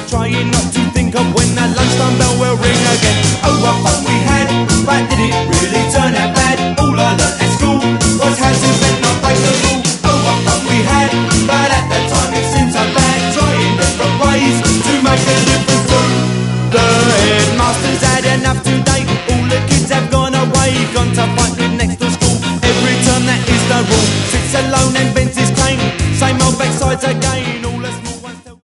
trying not to think of when that lunchtime bell will ring again.